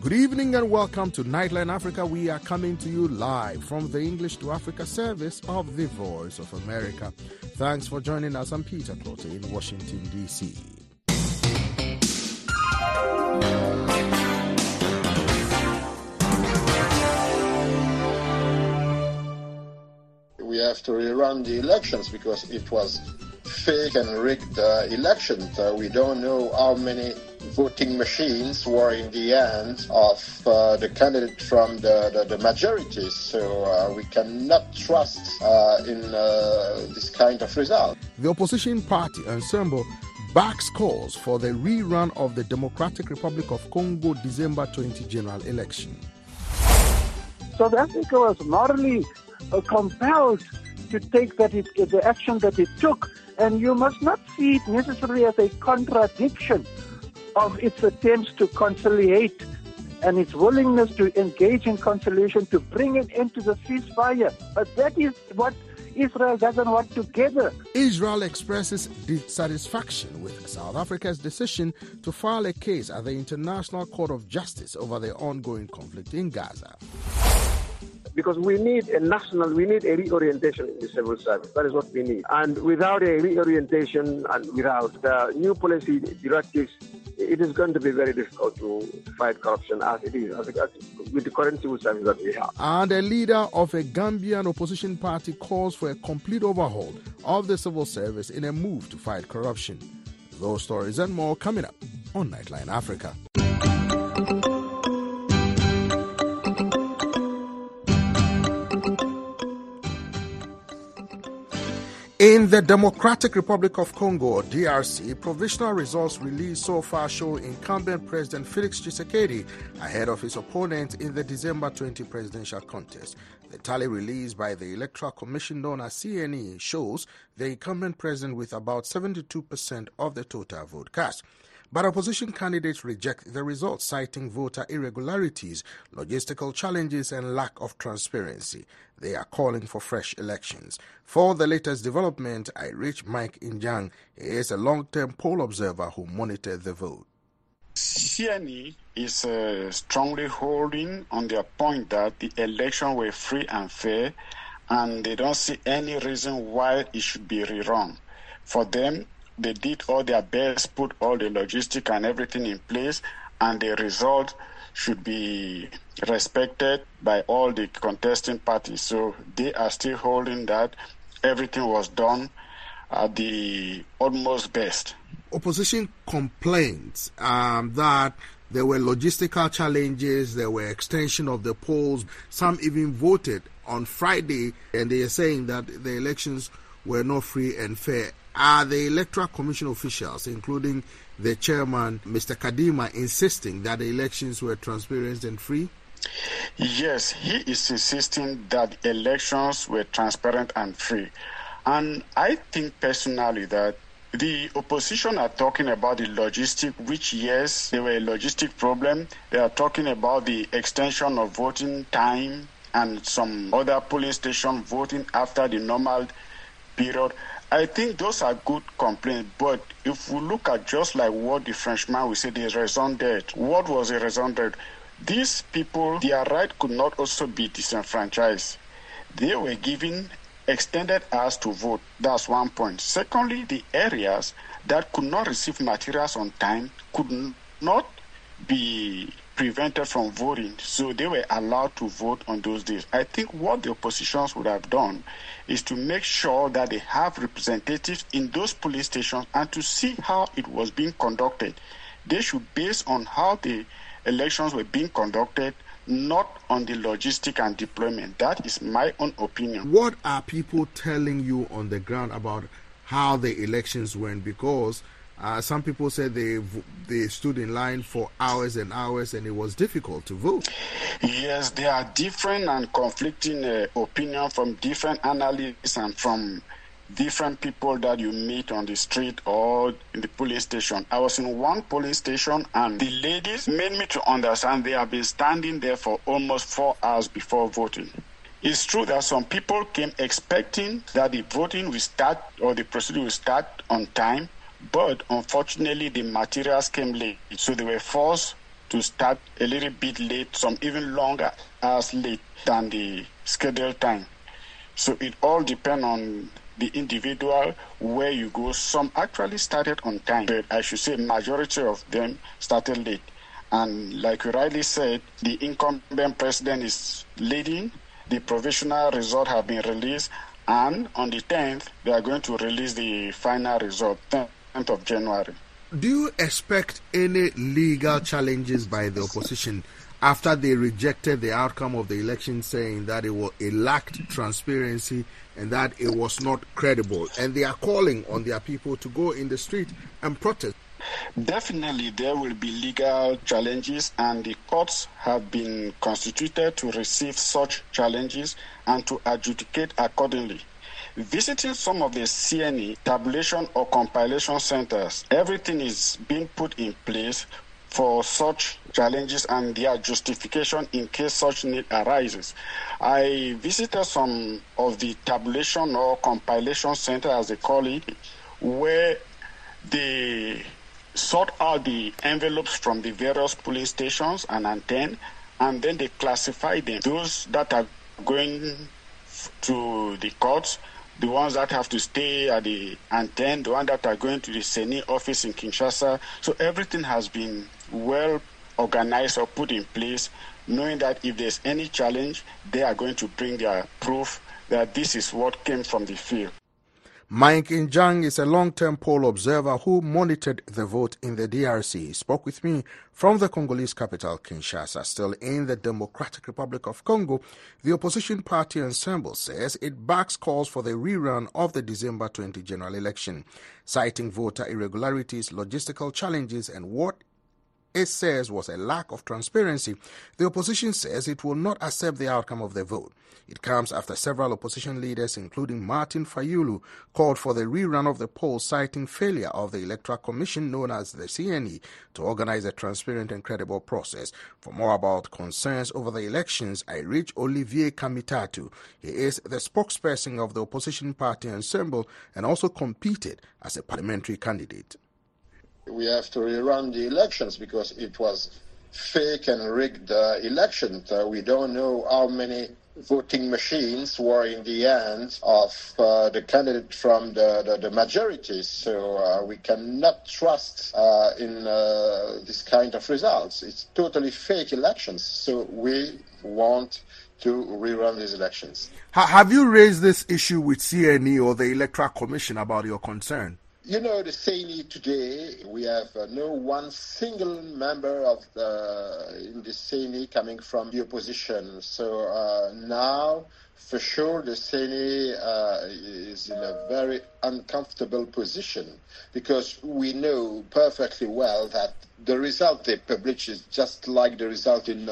Good evening and welcome to Nightline Africa. We are coming to you live from the English to Africa service of the Voice of America. Thanks for joining us. I'm Peter Clotte in Washington, D.C. We have to rerun the elections because it was fake and rigged elections. We don't know how many voting machines were in the hands of the candidate from the majority. So we cannot trust in this kind of result. The opposition party, Ensemble, backs calls for the rerun of the Democratic Republic of Congo December 20 general election. South Africa was morally compelled to take the action that it took, and you must not see it necessarily as a contradiction of its attempts to conciliate and its willingness to engage in conciliation to bring an end to the ceasefire. But that is what Israel doesn't want together. Israel expresses dissatisfaction with South Africa's decision to file a case at the International Court of Justice over the ongoing conflict in Gaza. Because we need a reorientation in the civil service. That is what we need. And without a reorientation and without new policy directives, it is going to be very difficult to fight corruption as it is, with the current civil service that we have. And a leader of a Gambian opposition party calls for a complete overhaul of the civil service in a move to fight corruption. Those stories and more coming up on Nightline Africa. In the Democratic Republic of Congo, or DRC, provisional results released so far show incumbent President Felix Tshisekedi ahead of his opponent in the December 20 presidential contest. The tally released by the Electoral Commission known as CNE shows the incumbent president with about 72% of the total vote cast. But opposition candidates reject the results, citing voter irregularities, logistical challenges, and lack of transparency. They are calling for fresh elections. For the latest development, I reach Mike Injang. He is a long-term poll observer who monitored the vote. CNE is strongly holding on their point that the election were free and fair, and they don't see any reason why it should be rerun. For them, they did all their best, put all the logistic and everything in place, and the result should be respected by all the contesting parties. So they are still holding that everything was done at the utmost best. Opposition complains that there were logistical challenges, there were extension of the polls. Some even voted on Friday, and they are saying that the elections were not free and fair. Are the Electoral Commission officials, including the chairman, Mr. Kadima, insisting that the elections were transparent and free? Yes, he is insisting that elections were transparent and free. And I think personally that the opposition are talking about the logistic, which, yes, there were a logistic problem. They are talking about the extension of voting time and some other polling station voting after the normal period. I think those are good complaints, but if we look at just like what the Frenchman will say, the raison d'etre, what was the raison d'etre? These people, their right could not also be disenfranchised. They were given extended hours to vote. That's one point. Secondly, the areas that could not receive materials on time could not be prevented from voting, so they were allowed to vote on those days. I think what the oppositions would have done is to make sure that they have representatives in those police stations and to see how it was being conducted. They should base on how the elections were being conducted, not on the logistic and deployment. That is my own opinion. What are people telling you on the ground about how the elections went? Because some people said they stood in line for hours and hours and it was difficult to vote. Yes, there are different and conflicting opinions from different analysts and from different people that you meet on the street or in the police station. I was in one police station and the ladies made me to understand they have been standing there for almost 4 hours before voting. It's true that some people came expecting that the voting will start or the procedure will start on time, but unfortunately the materials came late, so they were forced to start a little bit late, some even longer hours late than the scheduled time. So it all depends on the individual, where you go. Some actually started on time, but I should say majority of them started late. And like you rightly said, the incumbent president is leading. The provisional result have been released, and on the 10th, they are going to release the final result, 10th of January. Do you expect any legal challenges by the opposition after they rejected the outcome of the election, saying that it lacked transparency and that it was not credible, and they are calling on their people to go in the street and protest? Definitely there will be legal challenges, and the courts have been constituted to receive such challenges and to adjudicate accordingly. Visiting some of the CNE tabulation or compilation centers, everything is being put in place for such challenges and their justification in case such need arises. I visited some of the tabulation or compilation center, as they call it, where they sort out the envelopes from the various polling stations and antennas, and then they classify them. Those that are going to the courts, the ones that have to stay at the antenna, the ones that are going to the CNE office in Kinshasa. So everything has been well organized or put in place, knowing that if there's any challenge, they are going to bring their proof that this is what came from the field. Mike Njang is a long-term poll observer who monitored the vote in the DRC. He spoke with me from the Congolese capital, Kinshasa. Still in the Democratic Republic of Congo, the opposition party Ensemble says it backs calls for the rerun of the December 20 general election, citing voter irregularities, logistical challenges, and what it says was a lack of transparency. The opposition says it will not accept the outcome of the vote. It comes after several opposition leaders, including Martin Fayulu, called for the rerun of the poll, citing failure of the Electoral Commission, known as the CNE, to organize a transparent and credible process. For more about concerns over the elections, I reached Olivier Kamitatu. He is the spokesperson of the opposition party Ensemble and also competed as a parliamentary candidate. We have to rerun the elections because it was fake and rigged election. We don't know how many voting machines were in the hands of the candidate from the majority. So we cannot trust in this kind of results. It's totally fake elections. So we want to rerun these elections. Have you raised this issue with CNE or the Electoral Commission about your concern? You know, the CNE today, we have no one single member in the CNE coming from the opposition. So now, for sure, the CNE is in a very uncomfortable position because we know perfectly well that the result they publish is just like the result in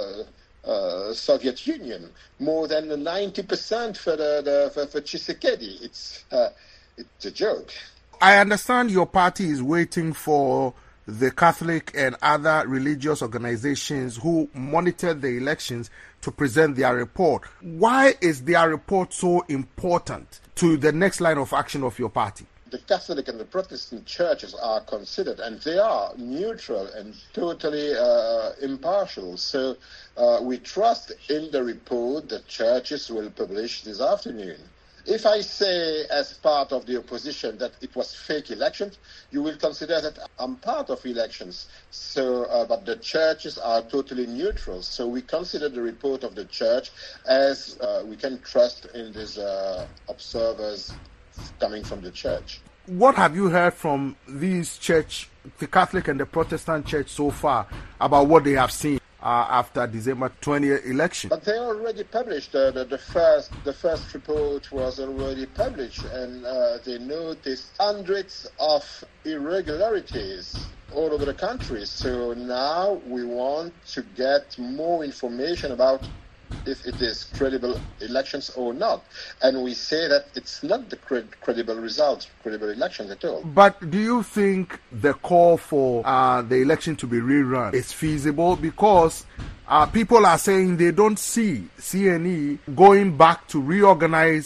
Soviet Union, more than 90% for Tshisekedi. It's a joke. I understand your party is waiting for the Catholic and other religious organizations who monitored the elections to present their report. Why is their report so important to the next line of action of your party? The Catholic and the Protestant churches are considered, and they are neutral and totally impartial. So we trust in the report the churches will publish this afternoon. If I say as part of the opposition that it was fake elections, you will consider that I'm part of elections. So, but the churches are totally neutral. So we consider the report of the church as we can trust in these observers coming from the church. What have you heard from these church, the Catholic and the Protestant church so far, about what they have seen after December 20th election? But they already published. The first report was already published, and they noticed hundreds of irregularities all over the country. So now we want to get more information about if it is credible elections or not. And we say that it's not the credible results, credible elections at all. But do you think the call for the election to be rerun is feasible? Because people are saying they don't see CNE going back to reorganize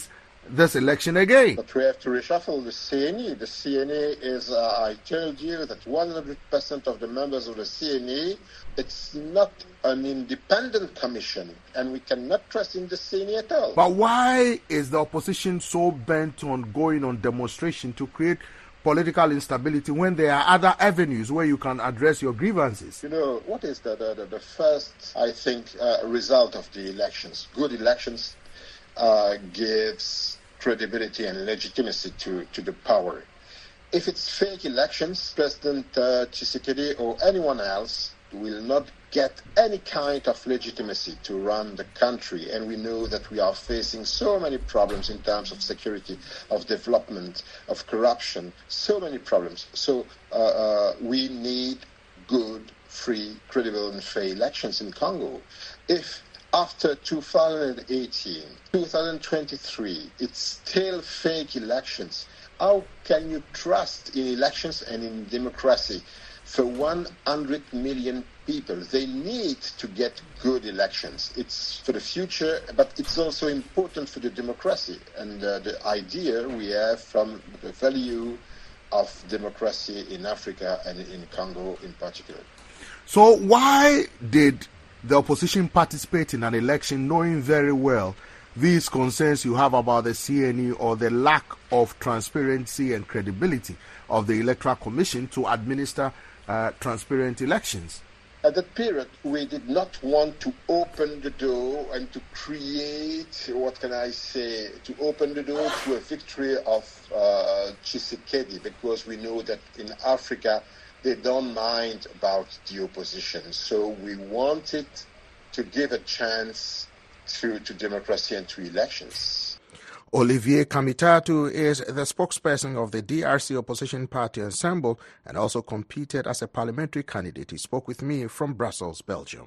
this election again. But we have to reshuffle the CNE. The CNE is, I told you that 100% of the members of the CNE, it's not an independent commission, and we cannot trust in the CNE at all. But why is the opposition so bent on going on demonstration to create political instability when there are other avenues where you can address your grievances? You know, what is the first, I think, result of the elections? Good elections gives credibility and legitimacy to the power. If it's fake elections, President Tshisekedi or anyone else will not get any kind of legitimacy to run the country. And we know that we are facing so many problems in terms of security, of development, of corruption, so many problems. So we need good, free, credible and fair elections in Congo. If after 2018, 2023, it's still fake elections, how can you trust in elections and in democracy? For 100 million people, they need to get good elections. It's for the future, but it's also important for the democracy and the idea we have from the value of democracy in Africa and in Congo in particular. So why did the opposition participate in an election knowing very well these concerns you have about the CNE or the lack of transparency and credibility of the Electoral Commission to administer transparent elections? At that period, we did not want to open the door and to create, what can I say, to open the door to a victory of Tshisekedi, because we know that in Africa, they don't mind about the opposition. So we wanted to give a chance to democracy and to elections. Olivier Kamitatu is the spokesperson of the DRC opposition party Ensemble and also competed as a parliamentary candidate. He spoke with me from Brussels, Belgium.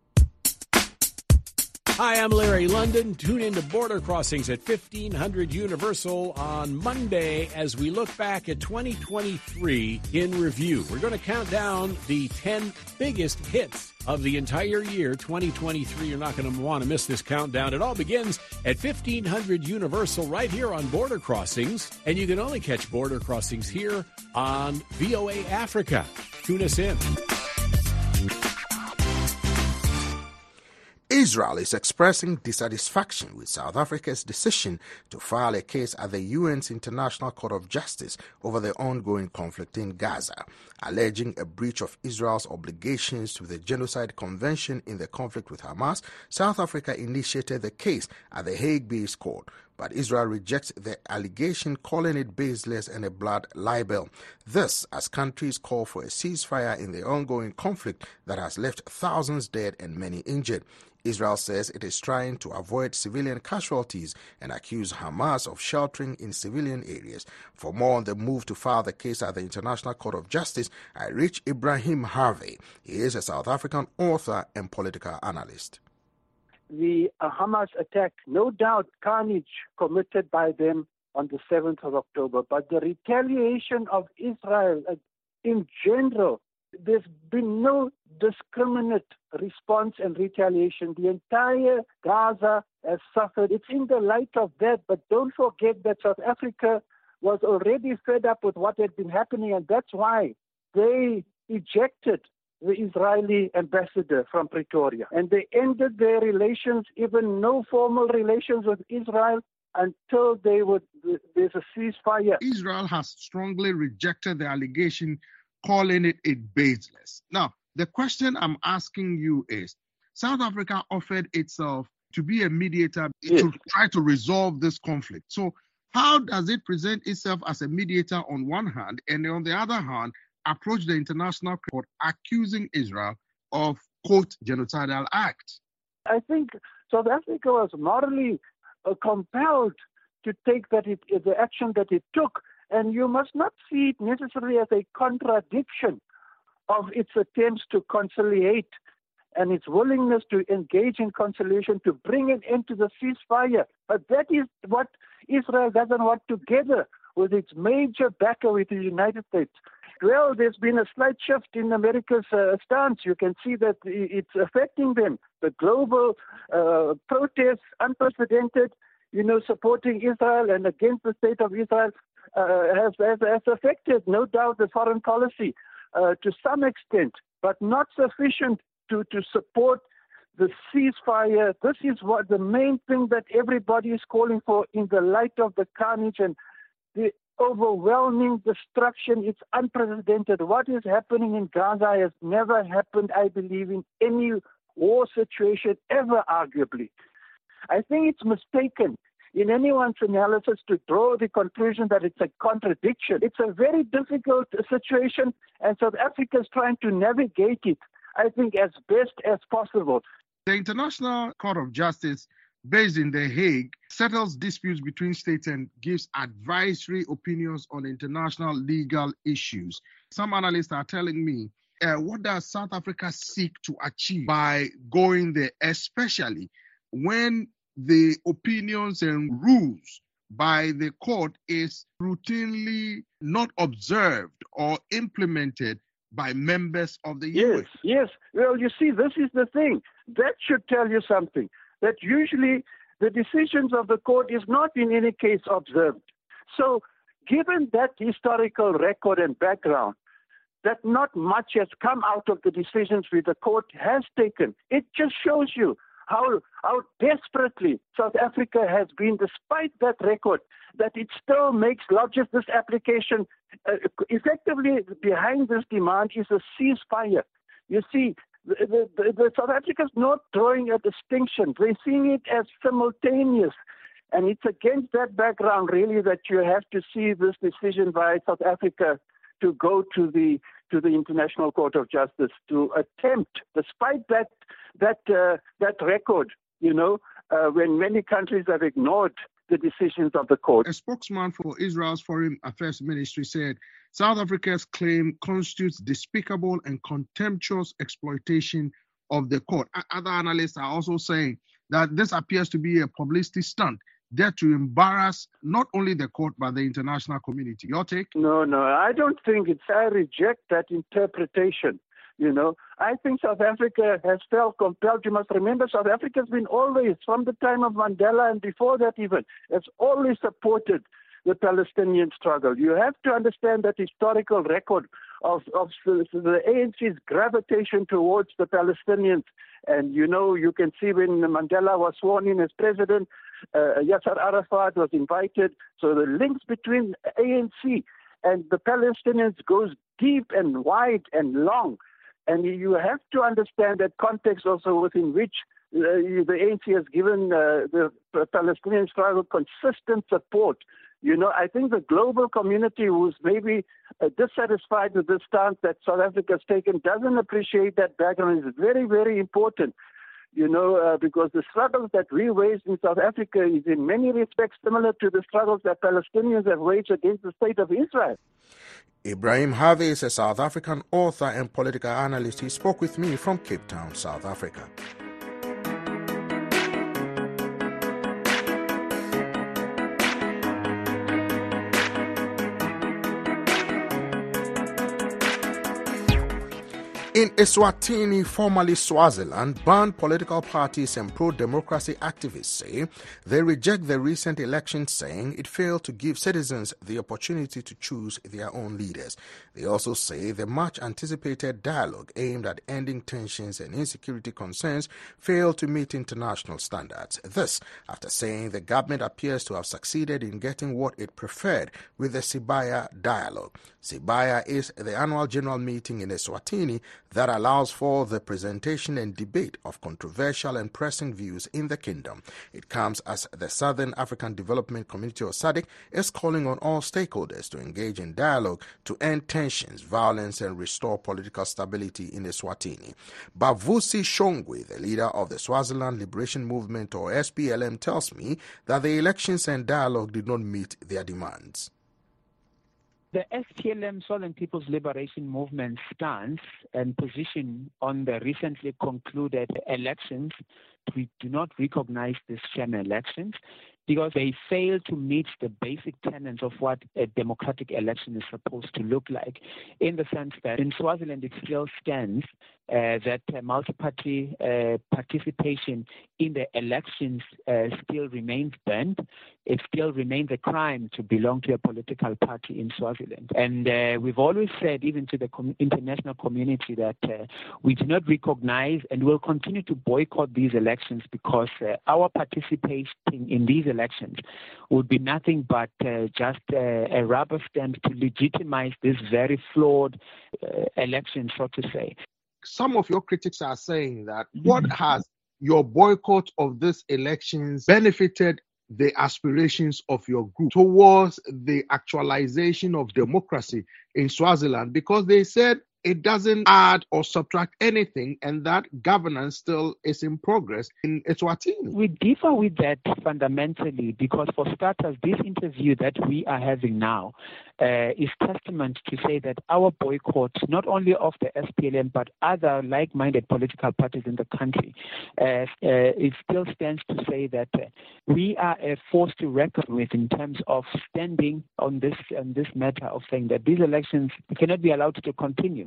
Hi, I'm Larry London. Tune into Border Crossings at 1500 Universal on Monday as we look back at 2023 in review. We're going to count down the 10 biggest hits of the entire year, 2023. You're not going to want to miss this countdown. It all begins at 1500 Universal right here on Border Crossings. And you can only catch Border Crossings here on VOA Africa. Tune us in. Israel is expressing dissatisfaction with South Africa's decision to file a case at the UN's International Court of Justice over the ongoing conflict in Gaza, alleging a breach of Israel's obligations to the Genocide Convention in the conflict with Hamas. South Africa initiated the case at the Hague-based court, but Israel rejects the allegation, calling it baseless and a blood libel. This as countries call for a ceasefire in the ongoing conflict that has left thousands dead and many injured. Israel says it is trying to avoid civilian casualties and accuse Hamas of sheltering in civilian areas. For more on the move to file the case at the International Court of Justice, I reached Ibrahim Harvey. He is a South African author and political analyst. The Hamas attack, no doubt carnage committed by them on the 7th of October, but the retaliation of Israel in general, there's been no discriminate response and retaliation. The entire Gaza has suffered. It's in the light of that, but don't forget that South Africa was already fed up with what had been happening, and that's why they ejected the Israeli ambassador from Pretoria. And they ended their relations, even no formal relations with Israel, until there's a ceasefire. Israel has strongly rejected the allegation, calling it baseless. Now, the question I'm asking you is, South Africa offered itself to be a mediator to try to resolve this conflict. So how does it present itself as a mediator on one hand, and on the other hand, approach the International Court accusing Israel of, quote, genocidal act? I think South Africa was morally compelled to take the action that it took, and you must not see it necessarily as a contradiction of its attempts to conciliate and its willingness to engage in conciliation to bring an end to the ceasefire. But that is what Israel doesn't want together with its major backer, with the United States. Well, there's been a slight shift in America's stance. You can see that it's affecting them. The global protests, unprecedented. supporting Israel and against the state of Israel has affected, no doubt, the foreign policy to some extent, but not sufficient to support the ceasefire. This is what the main thing that everybody is calling for in the light of the carnage and the overwhelming destruction. It's unprecedented. What is happening in Gaza has never happened, I believe, in any war situation ever, arguably. I think it's mistaken in anyone's analysis to draw the conclusion that it's a contradiction. It's a very difficult situation, and South Africa is trying to navigate it, I think, as best as possible. The International Court of Justice, based in The Hague, settles disputes between states and gives advisory opinions on international legal issues. Some analysts are telling me, what does South Africa seek to achieve by going there, especially when the opinions and rules by the court is routinely not observed or implemented by members of the UN? Yes. Well, you see, this is the thing. That should tell you something, that usually the decisions of the court is not in any case observed. So given that historical record and background, that not much has come out of the decisions which the court has taken, it just shows you how desperately South Africa has been, despite that record, that it still lodges this application. Effectively, behind this demand is a ceasefire. You see, the South Africa is not drawing a distinction. They're seeing it as simultaneous. And it's against that background, really, that you have to see this decision by South Africa to go to the International Court of Justice to attempt, despite that record, when many countries have ignored the decisions of the court. A spokesman for Israel's Foreign Affairs Ministry said South Africa's claim constitutes despicable and contemptuous exploitation of the court. Other analysts are also saying that this appears to be a publicity stunt there to embarrass not only the court but the international community. Your take? No, I don't think it's. I reject that interpretation. I think South Africa has felt compelled. You must remember, South Africa has been always, from the time of Mandela and before that even, has always supported the Palestinian struggle. You have to understand that historical record of the ANC's gravitation towards the Palestinians. And, you can see when Mandela was sworn in as president, Yasser Arafat was invited. So the links between ANC and the Palestinians goes deep and wide and long. And you have to understand that context also within which the ANC has given the Palestinian struggle consistent support. I think the global community who's maybe dissatisfied with the stance that South Africa has taken doesn't appreciate that background. It's very, very important, because the struggles that we waged in South Africa is in many respects similar to the struggles that Palestinians have waged against the state of Israel. Ibrahim Harvey is a South African author and political analyst. He spoke with me from Cape Town, South Africa. In Eswatini, formerly Swaziland, banned political parties and pro-democracy activists say they reject the recent election, saying it failed to give citizens the opportunity to choose their own leaders. They also say the much-anticipated dialogue aimed at ending tensions and insecurity concerns failed to meet international standards. This after saying the government appears to have succeeded in getting what it preferred with the Sibaya dialogue. Sibaya is the annual general meeting in Eswatini that allows for the presentation and debate of controversial and pressing views in the kingdom. It comes as the Southern African Development Community, or SADC, is calling on all stakeholders to engage in dialogue to end tensions, violence, and restore political stability in Eswatini. Bavusi Shongwe, the leader of the Swaziland Liberation Movement, or SPLM, tells me that the elections and dialogue did not meet their demands. The SPLM, Swaziland People's Liberation Movement, stance and position on the recently concluded elections, we do not recognize these sham elections because they fail to meet the basic tenets of what a democratic election is supposed to look like, in the sense that in Swaziland it still stands that multi-party participation in the elections still remains banned. It still remains a crime to belong to a political party in Swaziland. And we've always said, even to the international community, that we do not recognize and will continue to boycott these elections because our participation in these elections would be nothing but just a rubber stamp to legitimize this very flawed election, so to say. Some of your critics are saying that what has your boycott of these elections benefited the aspirations of your group towards the actualization of democracy in Swaziland? Because they said it doesn't add or subtract anything and that governance still is in progress in Eswatini. We differ with that fundamentally because, for starters, this interview that we are having now is testament to say that our boycott, not only of the SPLM but other like-minded political parties in the country, it still stands to say that we are a force to reckon with in terms of standing on this matter of saying that these elections cannot be allowed to continue.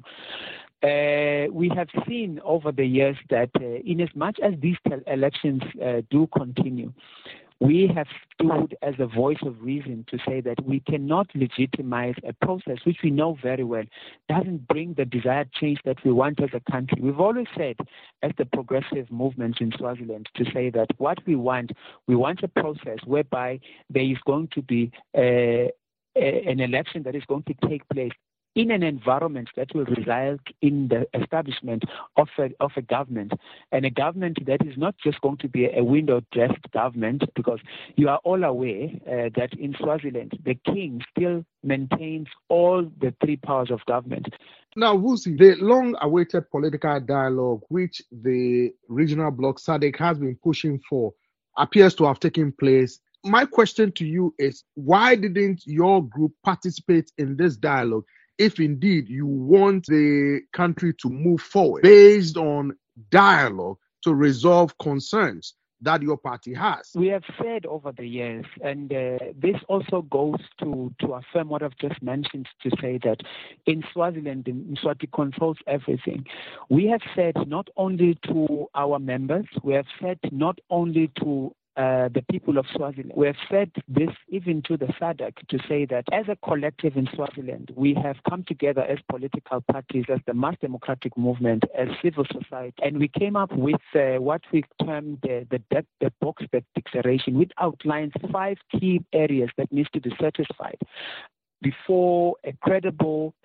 We have seen over the years that in as much as these elections do continue, we have stood as a voice of reason to say that we cannot legitimize a process which we know very well doesn't bring the desired change that we want as a country. We've always said, as the progressive movement in Swaziland, to say that what we want a process whereby there is going to be an election that is going to take place in an environment that will result in the establishment of a government, and a government that is not just going to be a window-dressed government, because you are all aware that in Swaziland, the king still maintains all the three powers of government. Now, Vusi, the long-awaited political dialogue which the regional bloc SADC has been pushing for appears to have taken place. My question to you is, why didn't your group participate in this dialogue if indeed you want the country to move forward based on dialogue to resolve concerns that your party has? We have said over the years, and this also goes to affirm what I've just mentioned, to say that in Swaziland, Mswati controls everything. We have said not only to our members, we have said not only to the people of Swaziland. We have said this even to the SADC, to say that as a collective in Swaziland, we have come together as political parties, as the mass democratic movement, as civil society, and we came up with what we termed the Boksburg Declaration, which outlines 5 key areas that needs to be satisfied before a credible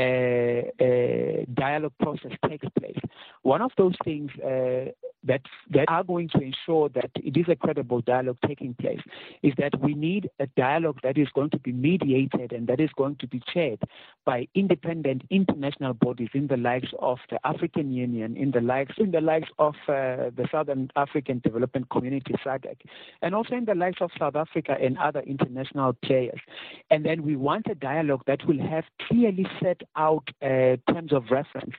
dialogue process takes place. One of those things that are going to ensure that it is a credible dialogue taking place is that we need a dialogue that is going to be mediated and that is going to be chaired by independent international bodies in the likes of the African Union, in the likes of the Southern African Development Community, SADC, and also in the likes of South Africa and other international players. And then we want a dialogue that will have clearly set out terms of reference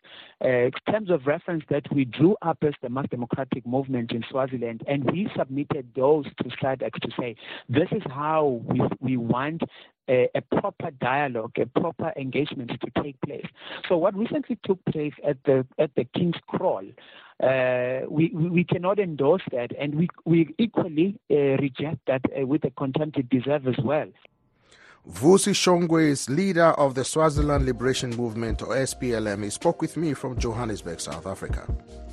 that we drew up as the mass democratic movement in Swaziland, and we submitted those to SADC to say this is how we want a proper dialogue, a proper engagement to take place. So what recently took place at the King's Crawl, we cannot endorse that, and we equally reject that with the contempt it deserves as well. Vusi Shongwe is leader of the Swaziland Liberation Movement, or SPLM. He spoke with me from Johannesburg, South Africa.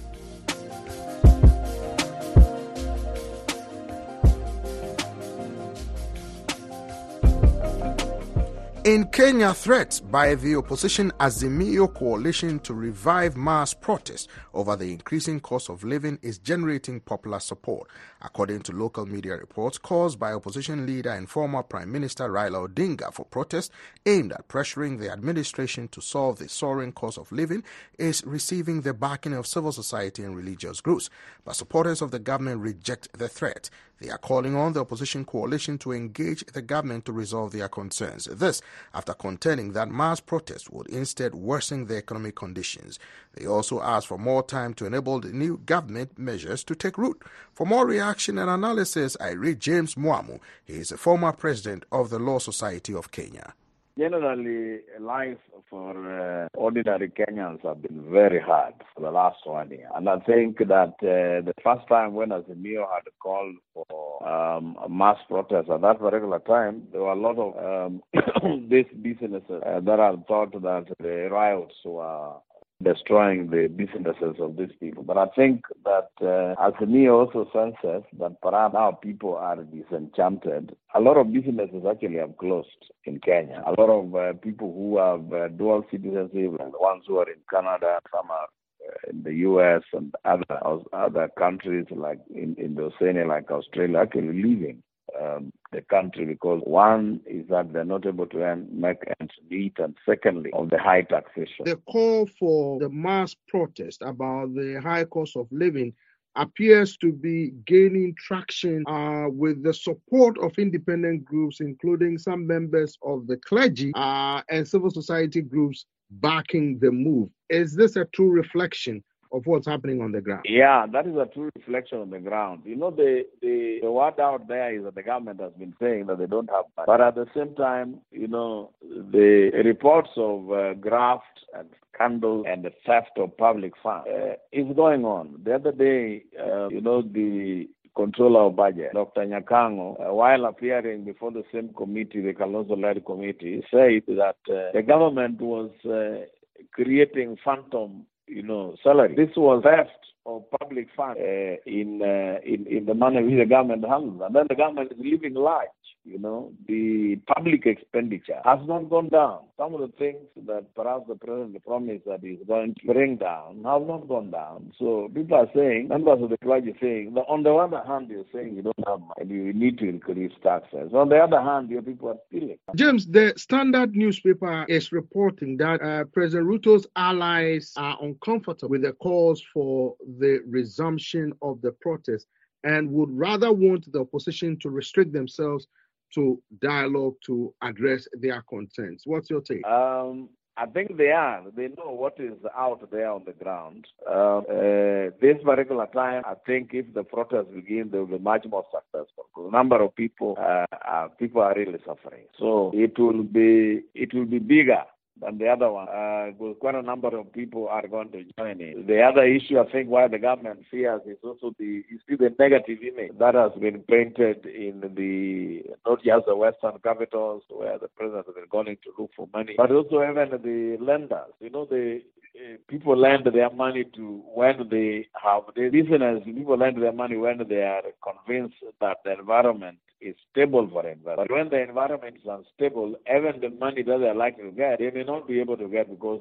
In Kenya, threats by the opposition Azimio coalition to revive mass protests over the increasing cost of living is generating popular support, according to local media reports caused by opposition leader and former Prime Minister Raila Odinga for protests aimed at pressuring the administration to solve the soaring cost of living is receiving the backing of civil society and religious groups. But supporters of the government reject the threat. They are calling on the opposition coalition to engage the government to resolve their concerns. This after contending that mass protests would instead worsen the economic conditions. They also asked for more time to enable the new government measures to take root. For more reaction and analysis, I read James Mwamu. He is a former president of the Law Society of Kenya. Generally, life for ordinary Kenyans have been very hard. the last 1 year. And I think that the first time when Azimio had called for a mass protest at that particular time, there were a lot of these businesses that had thought that the riots were destroying the businesses of these people. But I think that Azimio also senses that perhaps now people are disenchanted. A lot of businesses actually have closed in Kenya. A lot of people who have dual citizenship, and the ones who are in Canada, some are in the U.S. and other countries like in Oceania, like Australia, actually leaving the country because one is that they're not able to make ends meet, and secondly, of the high taxation. The call for the mass protest about the high cost of living appears to be gaining traction with the support of independent groups, including some members of the clergy and civil society groups backing the move. Is this a true reflection of what's happening on the ground? Yeah, that is a true reflection on the ground. You know, the word out there is that the government has been saying that they don't have money. But at the same time, you know, the reports of graft and scandal and the theft of public funds is going on. The other day, the Controller of Budget, Dr. Nyakango, while appearing before the same committee, the Kalonzo-led committee, said that the government was creating phantom salary. This was theft of public funds in the manner which the government handles. And then the government is living large. The public expenditure has not gone down. Some of the things that perhaps the president promised that he's going to bring down have not gone down. So people are saying, members of the clergy saying, that on the other hand, you're saying you don't have money and you need to increase taxes. On the other hand, your people are stealing. James, the Standard newspaper is reporting that President Ruto's allies are uncomfortable with the calls for the resumption of the protest and would rather want the opposition to restrict themselves to dialogue to address their concerns. What's your take? I think they are. They know what is out there on the ground. This particular time, I think if the protests begin, they will be much more successful. The number of people are really suffering. So it will be bigger than the other one. Quite a number of people are going to join in. The other issue, I think, why the government fears is also the negative image that has been painted in not just the Western capitals where the president has been going to look for money, but also even the lenders. The people lend their money to when they have the business. People lend their money when they are convinced that the environment is stable for investment. But when the environment is unstable, even the money that they are likely to get, they may not be able to get because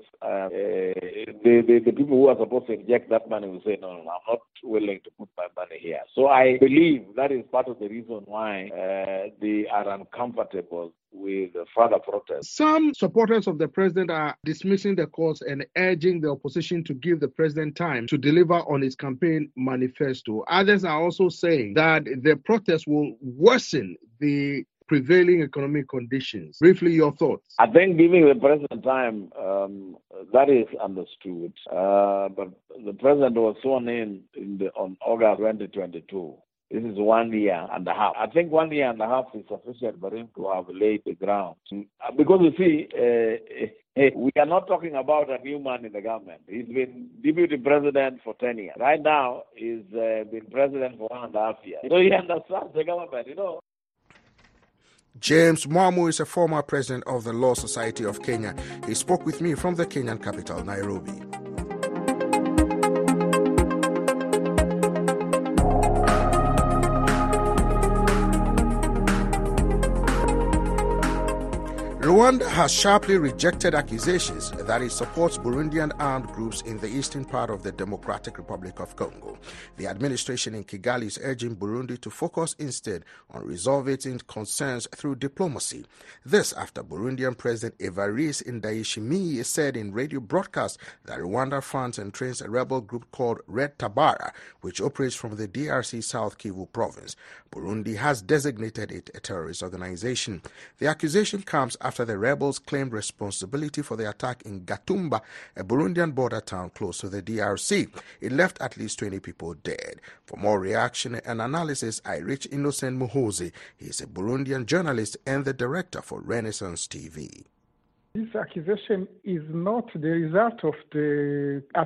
the people who are supposed to inject that money will say, no, I'm not willing to put my money here. So I believe that is part of the reason why they are uncomfortable with further protests. Some supporters of the president are dismissing the calls and urging the opposition to give the president time to deliver on his campaign manifesto. Others are also saying that the protests will worsen the prevailing economic conditions. Briefly, your thoughts? I think giving the president time, that is understood. But the president was sworn in on August 2022. This is 1 year and a half. I think 1 year and a half is sufficient for him to have laid the ground. Because you see, we are not talking about a new man in the government. He's been deputy president for 10 years. Right now, he's been president for 1.5 years. He understands the government, James Mwamu is a former president of the Law Society of Kenya. He spoke with me from the Kenyan capital, Nairobi. Rwanda has sharply rejected accusations that it supports Burundian armed groups in the eastern part of the Democratic Republic of Congo. The administration in Kigali is urging Burundi to focus instead on resolving its concerns through diplomacy. This after Burundian President Evariste Ndayishimiye said in radio broadcast that Rwanda funds and trains a rebel group called Red Tabara, which operates from the DRC South Kivu province. Burundi has designated it a terrorist organization. The accusation comes after the rebels claimed responsibility for the attack in Gatumba, a Burundian border town close to the DRC. It left at least 20 people dead. For more reaction and analysis, I reached Innocent Muhozi. He is a Burundian journalist and the director for Renaissance TV. This accusation is not the result of the attack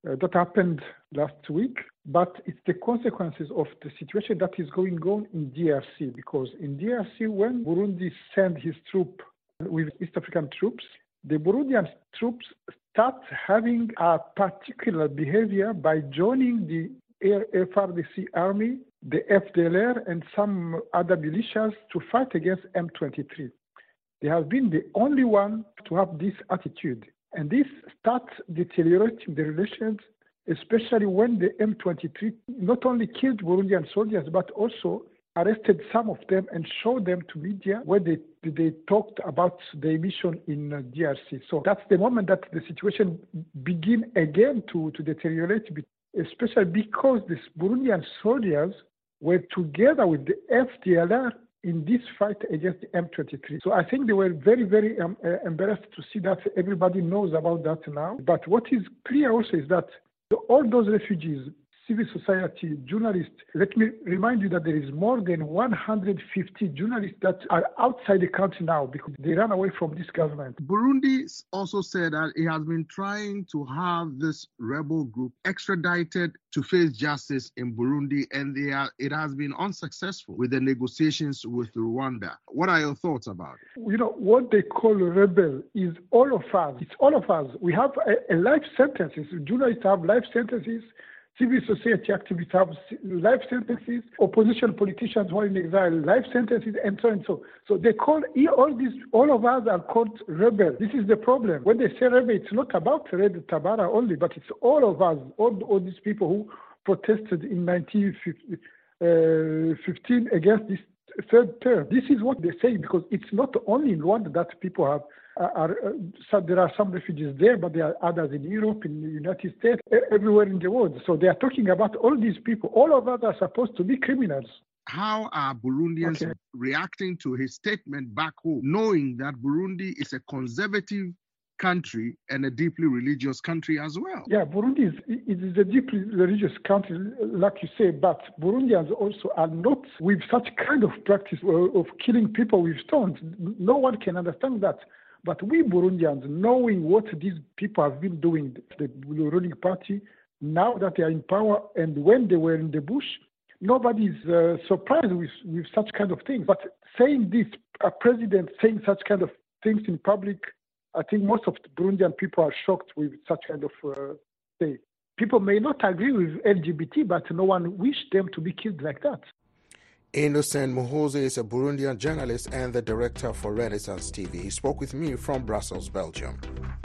that happened last week, but it's the consequences of the situation that is going on in DRC, because in DRC, when Burundi sent his troop with East African troops, the Burundian troops start having a particular behavior by joining the FRDC army, the FDLR, and some other militias to fight against M23. They have been the only one to have this attitude. And this starts deteriorating the relations, especially when the M23 not only killed Burundian soldiers, but also arrested some of them and showed them to media where they talked about the mission in DRC. So that's the moment that the situation begin again to deteriorate, especially because these Burundian soldiers were together with the FDLR in this fight against the M23. So I think they were very, very embarrassed to see that. Everybody knows about that now. But what is clear also is that all those refugees, civil society, journalists, let me remind you that there is more than 150 journalists that are outside the country now because they ran away from this government. Burundi also said that it has been trying to have this rebel group extradited to face justice in Burundi, and it has been unsuccessful with the negotiations with Rwanda. What are your thoughts about it? You know, what they call rebel is all of us. It's all of us. We have a life sentences. Journalists have life sentences. Civil society activists have life sentences, opposition politicians who are in exile, life sentences, and so on. So they call all of us are called rebels. This is the problem. When they say rebel, it's not about Red Tabara only, but it's all of us, all these people who protested in 1915 against this third term. This is what they say, because it's not only in Rwanda that people have. So there are some refugees there, but there are others in Europe, in the United States, everywhere in the world. So they are talking about all these people. All of us are supposed to be criminals. How are Burundians reacting to his statement back home, knowing that Burundi is a conservative country and a deeply religious country as well? Yeah, Burundi is a deeply religious country, like you say, but Burundians also are not with such kind of practice of killing people with stones. No one can understand that. But we Burundians, knowing what these people have been doing, the ruling party, now that they are in power and when they were in the bush, nobody is surprised with such kind of things. But saying this, a president saying such kind of things in public, I think most of the Burundian people are shocked with such kind of thing. People may not agree with LGBT, but no one wished them to be killed like that. Innocent Muhozi is a Burundian journalist and the director for Renaissance TV. He spoke with me from Brussels, Belgium.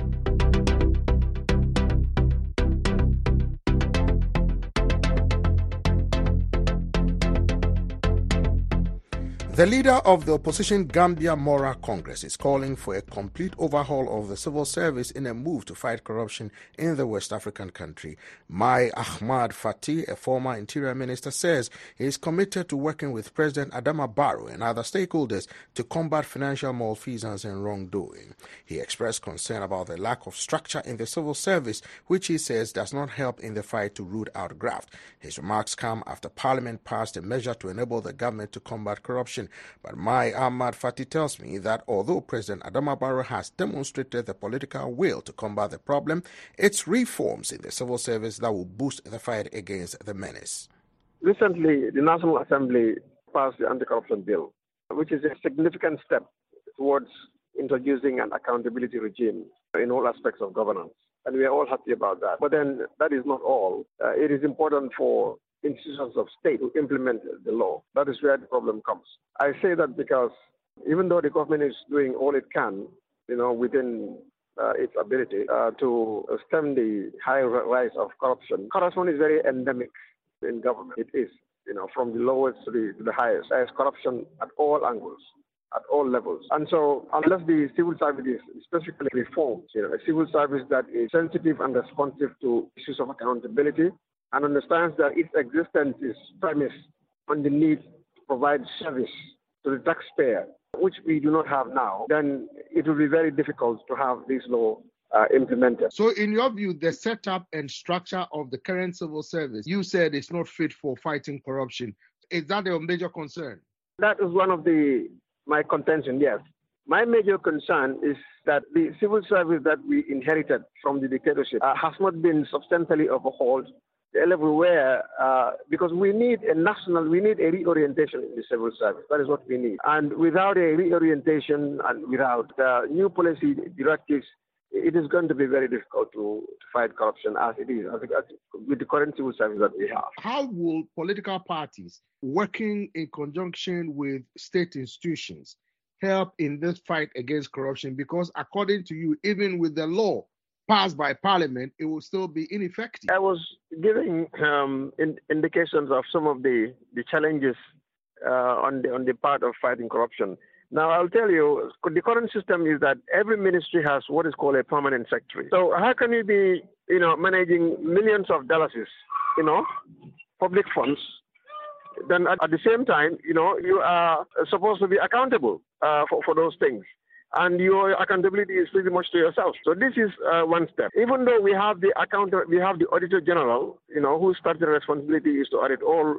The leader of the opposition Gambia Mora Congress is calling for a complete overhaul of the civil service in a move to fight corruption in the West African country. Mai Ahmad Fati, a former interior minister, says he is committed to working with President Adama Barrow and other stakeholders to combat financial malfeasance and wrongdoing. He expressed concern about the lack of structure in the civil service, which he says does not help in the fight to root out graft. His remarks come after Parliament passed a measure to enable the government to combat corruption. But Mai Ahmad Fati tells me that although President Adama Barrow has demonstrated the political will to combat the problem, it's reforms in the civil service that will boost the fight against the menace. Recently, the National Assembly passed the anti-corruption bill, which is a significant step towards introducing an accountability regime in all aspects of governance. And we are all happy about that. But then that is not all. It is important for institutions of state to implement the law. That is where the problem comes. I say that because even though the government is doing all it can, within its ability to stem the high rise of corruption, corruption is very endemic in government. It is, from the lowest to the highest. There is corruption at all angles, at all levels. And so unless the civil service is specifically reformed, a civil service that is sensitive and responsive to issues of accountability, and understands that its existence is premised on the need to provide service to the taxpayer, which we do not have now, then it will be very difficult to have this law implemented. So in your view, the setup and structure of the current civil service, you said it's not fit for fighting corruption. Is that a major concern? That is one of my contention, yes. My major concern is that the civil service that we inherited from the dictatorship has not been substantially overhauled everywhere, because we need a reorientation in the civil service. That is what we need. And without a reorientation and without new policy directives, it is going to be very difficult to fight corruption as it is, with the current civil service that we have. How will political parties working in conjunction with state institutions help in this fight against corruption? Because according to you, even with the law passed by Parliament, it will still be ineffective. I was giving indications of some of the challenges on the part of fighting corruption. Now, I'll tell you, the current system is that every ministry has what is called a permanent secretary. So how can you be, managing millions of dollars, public funds, then at the same time, you are supposed to be accountable for those things. And your accountability is pretty much to yourself. So this is one step. Even though we have the Auditor General, whose statutory responsibility is to audit all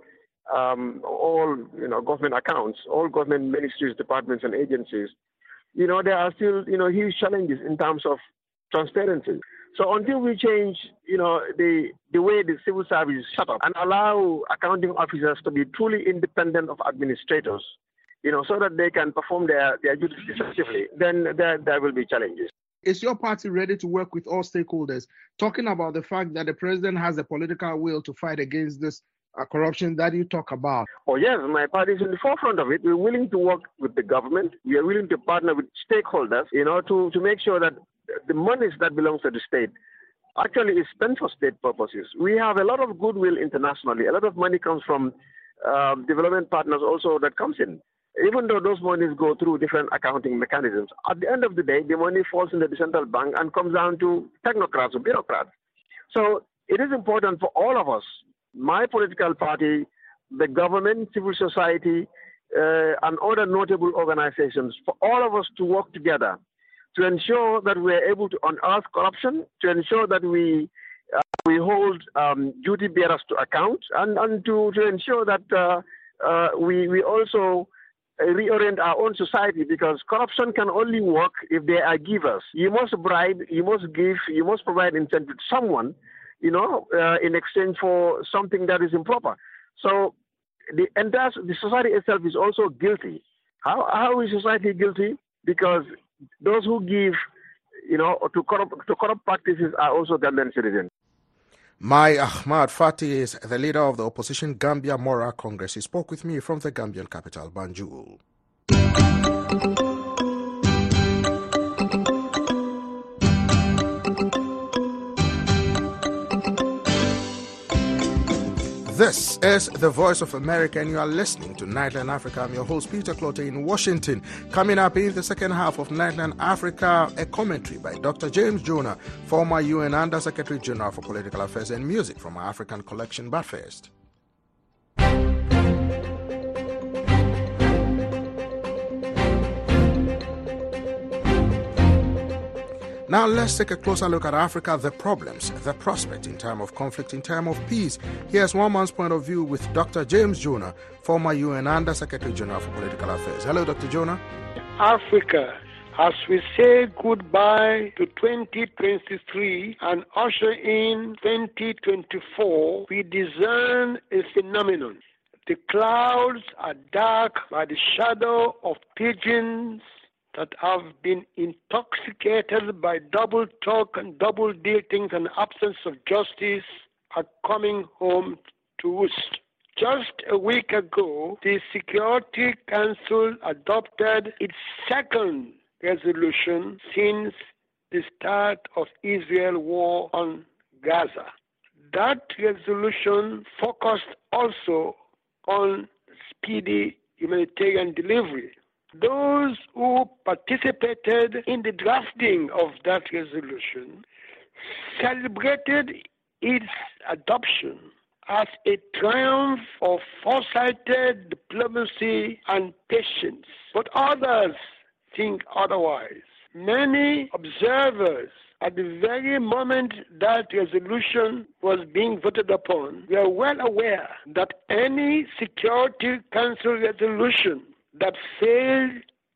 government accounts, all government ministries, departments, and agencies, there are still, huge challenges in terms of transparency. So until we change, the way the civil service is set up and allow accounting officers to be truly independent of administrators, so that they can perform their duties effectively, then there will be challenges. Is your party ready to work with all stakeholders, talking about the fact that the president has the political will to fight against this corruption that you talk about? Oh, yes, my party is in the forefront of it. We're willing to work with the government. We are willing to partner with stakeholders, to make sure that the monies that belongs to the state actually is spent for state purposes. We have a lot of goodwill internationally. A lot of money comes from development partners also that comes in. Even though those monies go through different accounting mechanisms, at the end of the day, the money falls into the central bank and comes down to technocrats or bureaucrats. So it is important for all of us, my political party, the government, civil society, and other notable organizations, for all of us to work together to ensure that we are able to unearth corruption, to ensure that we hold duty bearers to account, and to ensure that we also reorient our own society, because corruption can only work if there are givers. You must bribe, you must give, you must provide incentive to someone, in exchange for something that is improper. So the society itself is also guilty. How is society guilty? Because those who give, to corrupt practices are also government citizens. Mai Ahmad Fati is the leader of the opposition Gambia Moral Congress. He spoke with me from the Gambian capital, Banjul. This is the Voice of America, and you are listening to Nightline Africa. I'm your host, Peter Clote, in Washington. Coming up in the second half of Nightline Africa, a commentary by Dr. James Jonah, former UN Under-Secretary General for Political Affairs, and music from our African collection. But first, now let's take a closer look at Africa, the problems, the prospect in time of conflict, in time of peace. Here's one man's point of view with Dr. James Jonah, former UN Under-Secretary General for Political Affairs. Hello, Dr. Jonah. Africa, as we say goodbye to 2023 and usher in 2024, we discern a phenomenon. The clouds are dark by the shadow of pigeons that have been intoxicated by double talk and double dealings and absence of justice are coming home to roost. Just a week ago, the Security Council adopted its second resolution since the start of Israel war on Gaza. That resolution focused also on speedy humanitarian delivery. Those who participated in the drafting of that resolution celebrated its adoption as a triumph of foresighted diplomacy and patience. But others think otherwise. Many observers, at the very moment that resolution was being voted upon, were well aware that any Security Council resolution that failed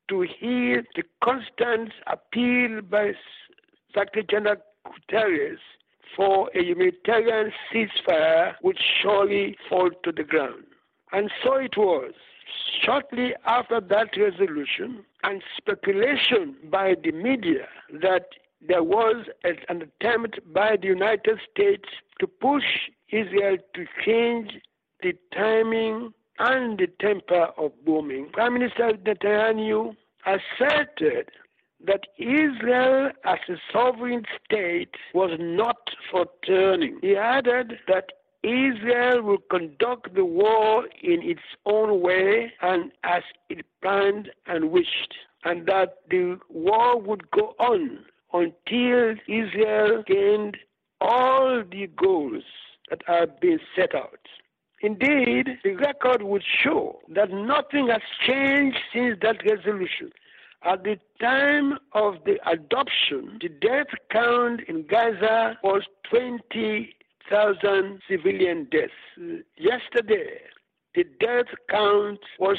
to hear the constant appeal by Secretary General Guterres for a humanitarian ceasefire would surely fall to the ground. And so it was. Shortly after that resolution and speculation by the media that there was an attempt by the United States to push Israel to change the timing and the temper of bombing, Prime Minister Netanyahu asserted that Israel as a sovereign state was not for turning. He added that Israel will conduct the war in its own way and as it planned and wished, and that the war would go on until Israel gained all the goals that have been set out. Indeed, the record would show that nothing has changed since that resolution. At the time of the adoption, the death count in Gaza was 20,000 civilian deaths. Yesterday, the death count was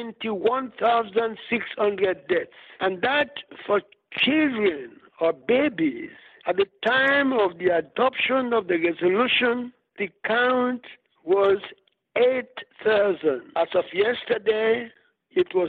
21,600 deaths. And that for children or babies, at the time of the adoption of the resolution, the count was 8,000. As of yesterday, it was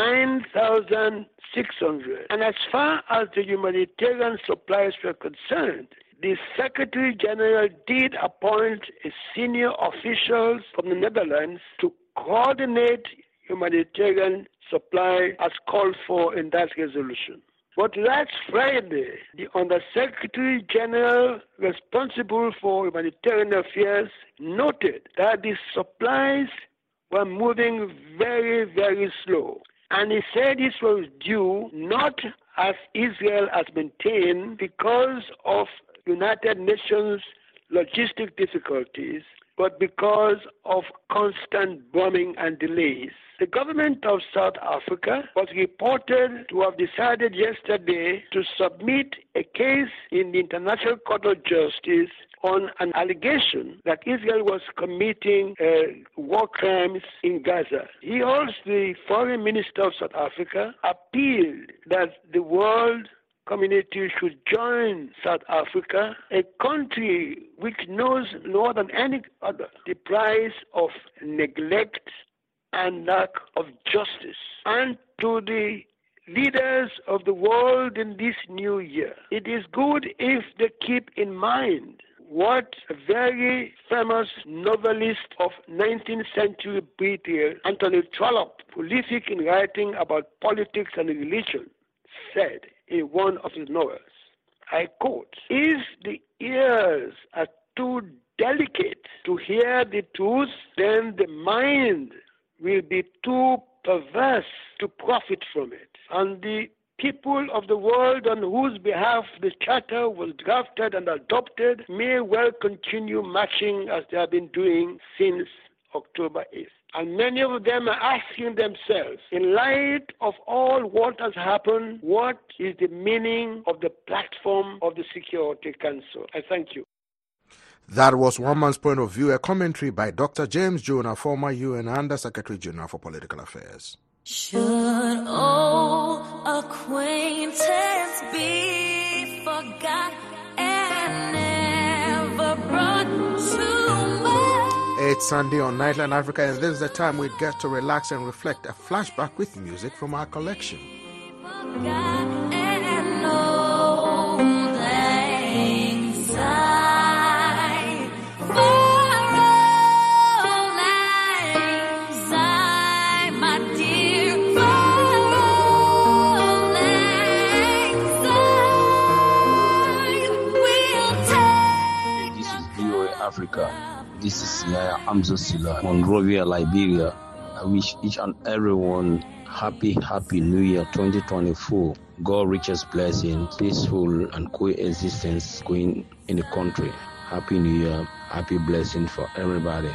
9,600. And as far as the humanitarian supplies were concerned, the Secretary General did appoint a senior official from the Netherlands to coordinate humanitarian supply as called for in that resolution. But last Friday, the Undersecretary General responsible for humanitarian affairs noted that the supplies were moving very, very slow. And he said this was due not, as Israel has maintained, because of United Nations logistic difficulties, but because of constant bombing and delays. The government of South Africa was reported to have decided yesterday to submit a case in the International Court of Justice on an allegation that Israel was committing war crimes in Gaza. He also, the Foreign Minister of South Africa, appealed that the world community should join South Africa, a country which knows more than any other the price of neglect and lack of justice. And to the leaders of the world in this new year, it is good if they keep in mind what a very famous novelist of 19th century Britain, Anthony Trollope, prolific in writing about politics and religion, said in one of his novels. I quote, "If the ears are too delicate to hear the truth, then the mind will be too perverse to profit from it. And the people of the world on whose behalf the charter was drafted and adopted may well continue marching as they have been doing since October 8th. And many of them are asking themselves, in light of all what has happened, what is the meaning of the platform of the Security Council?" I thank you. That was One Man's Point of View, a commentary by Dr. James Jonah, former UN Under Secretary General for Political Affairs. Should old acquaintance be forgot and never brought to mind? It's Sunday on Nightline Africa, and this is the time we get to relax and reflect. A flashback with music from our collection. Africa. This is Yaya Amzo Sila, Monrovia, Liberia. I wish each and everyone happy New Year 2024. God richest blessing, peaceful and coexistence going in the country. Happy New Year, happy blessing for everybody.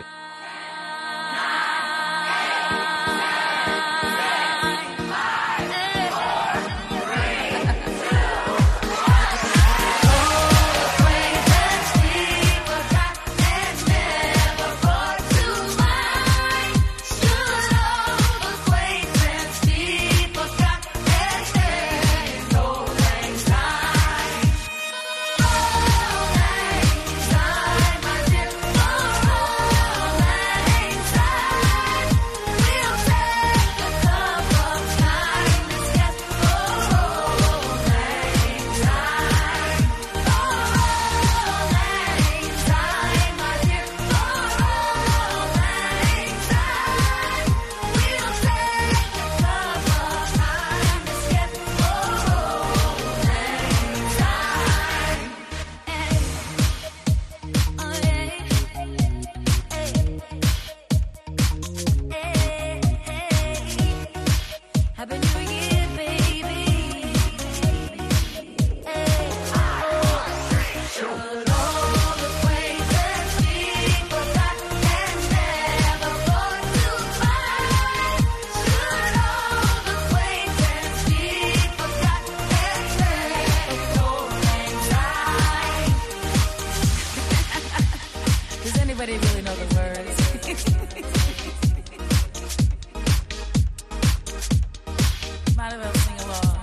Nobody really knows the words. Might as well sing along.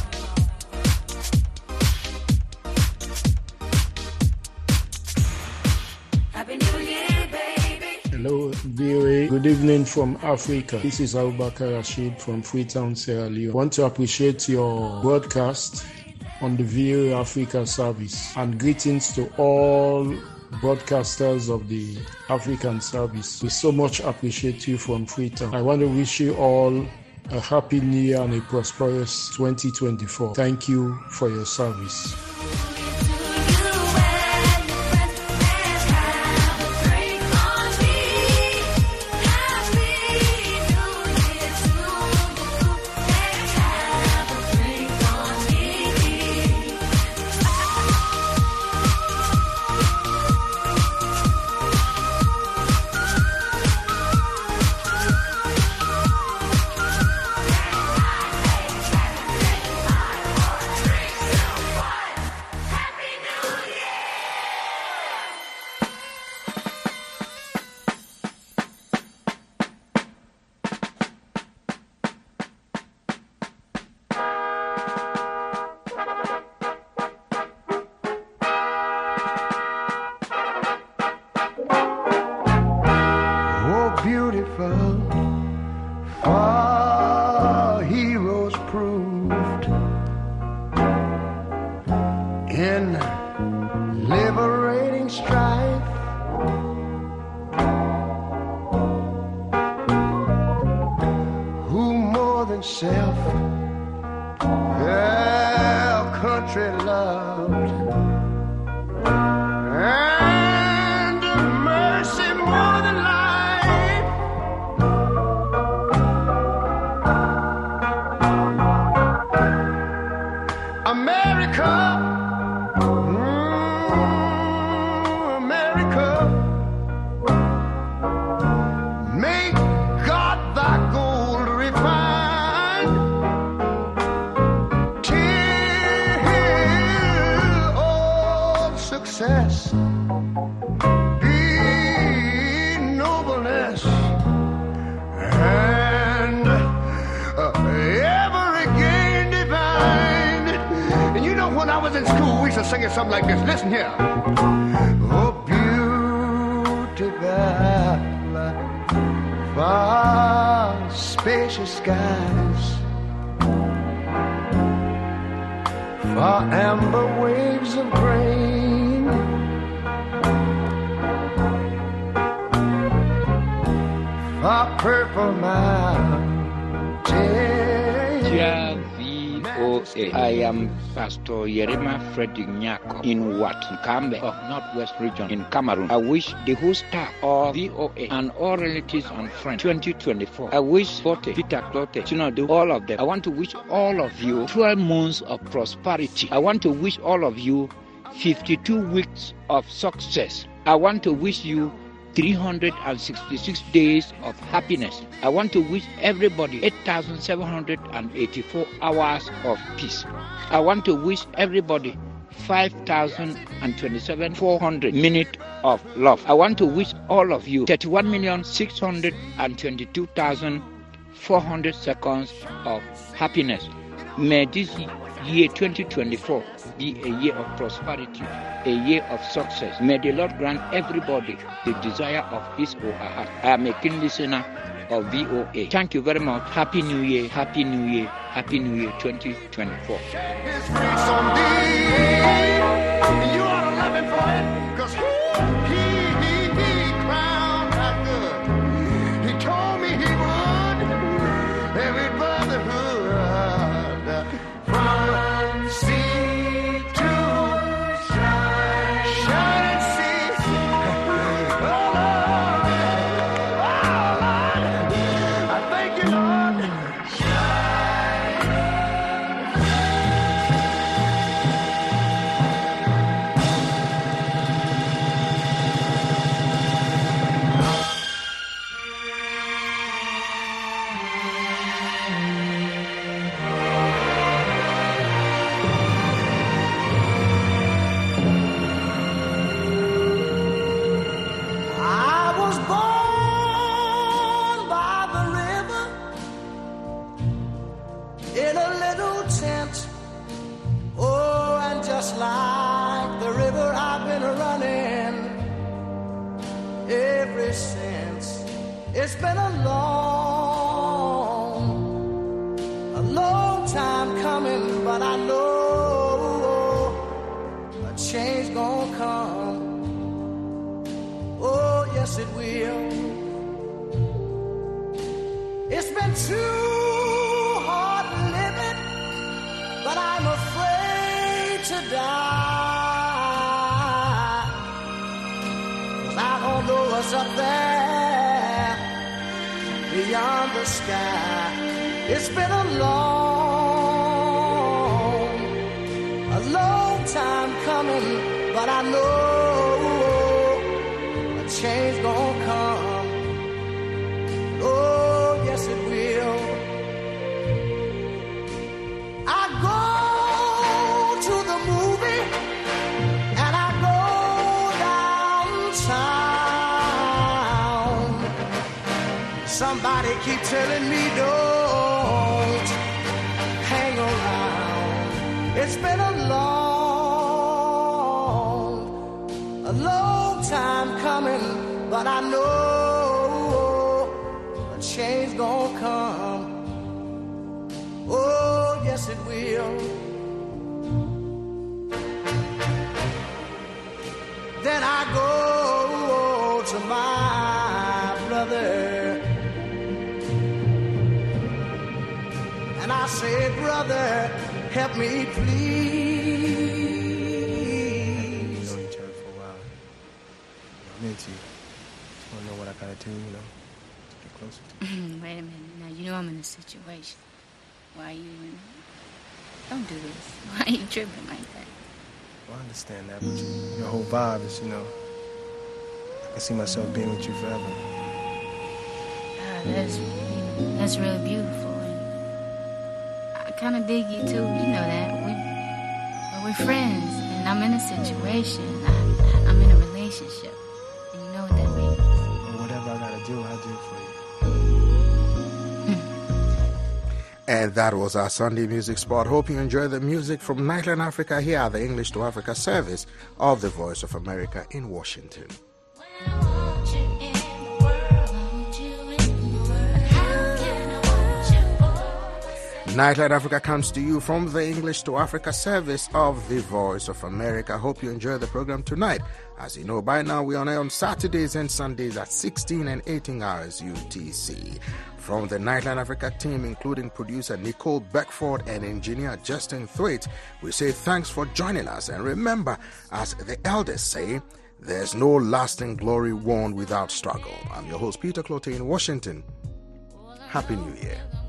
Happy New Year, baby. Hello, VOA. Good evening from Africa. This is Abubakar Rashid from Freetown, Sierra Leone. I want to appreciate your broadcast on the VOA Africa service, and greetings to all broadcasters of the African service. We so much appreciate you from Freetown. I want to wish you all a happy new year and a prosperous 2024. Thank you for your service. Something like this. Listen here. Oh, beautiful, far spacious skies, far amber waves of grain, far purple mountains. I am Pastor Yerema Frederick Nyako in Wat, Kambe of Northwest Region in Cameroon. I wish the whole staff of VOA and all relatives and friends 2024. I wish Bote, Peter Clote, Chinadu, all of them. I want to wish all of you 12 months of prosperity. I want to wish all of you 52 weeks of success. I want to wish you 366 days of happiness. I want to wish everybody 8,784 hours of peace. I want to wish everybody 5,027,400 minutes of love. I want to wish all of you 31,622,400 seconds of happiness. May this year 2024 be a year of prosperity, a year of success. May the Lord grant everybody the desire of his or her heart. I am a keen listener of VOA. Thank you very much. Happy New Year, Happy New Year, Happy New Year 2024. You ought to love him for it, because he crowned that good. He told me he would. Every brotherhood from sea to shining sea. Oh Lord, I thank you, Lord. ever since. It's been a long time coming, but I know a change gonna come. Oh, yes it will. It's been too hard living, but I'm afraid to die. 'Cause I don't know what's up there beyond the sky. It's been a long time coming, but I know a change gonna come. Oh, yes it will. I go to the movie and I go downtown. Somebody keep telling me don't hang around. It's been a long time coming, but I know a change gonna come. Oh, yes it will. Then I go to my brother and I say, brother, help me please. You know each other for a while. I'm into you. Just want to know what I gotta do, to get closer to you. Wait a minute. Now, you know I'm in a situation. Why are you in? Don't do this. Why are you tripping like that? Well, I understand that, but your whole vibe is, I can see myself being with you forever. That's really beautiful. And I kind of dig you too. You know that. We're friends, and I'm in a situation. I'm in a relationship, and you know what that means. Well, whatever I gotta do, I'll do for you. And that was our Sunday music spot. Hope you enjoy the music from Nightline Africa here at the English to Africa service of the Voice of America in Washington. Nightline Africa comes to you from the English to Africa service of the Voice of America. Hope you enjoy the program tonight. As you know by now, we are on Saturdays and Sundays at 16 and 18 hours UTC. From the Nightline Africa team, including producer Nicole Beckford and engineer Justin Thwaite, we say thanks for joining us. And remember, as the elders say, there's no lasting glory won without struggle. I'm your host, Peter Clote in Washington. Happy New Year.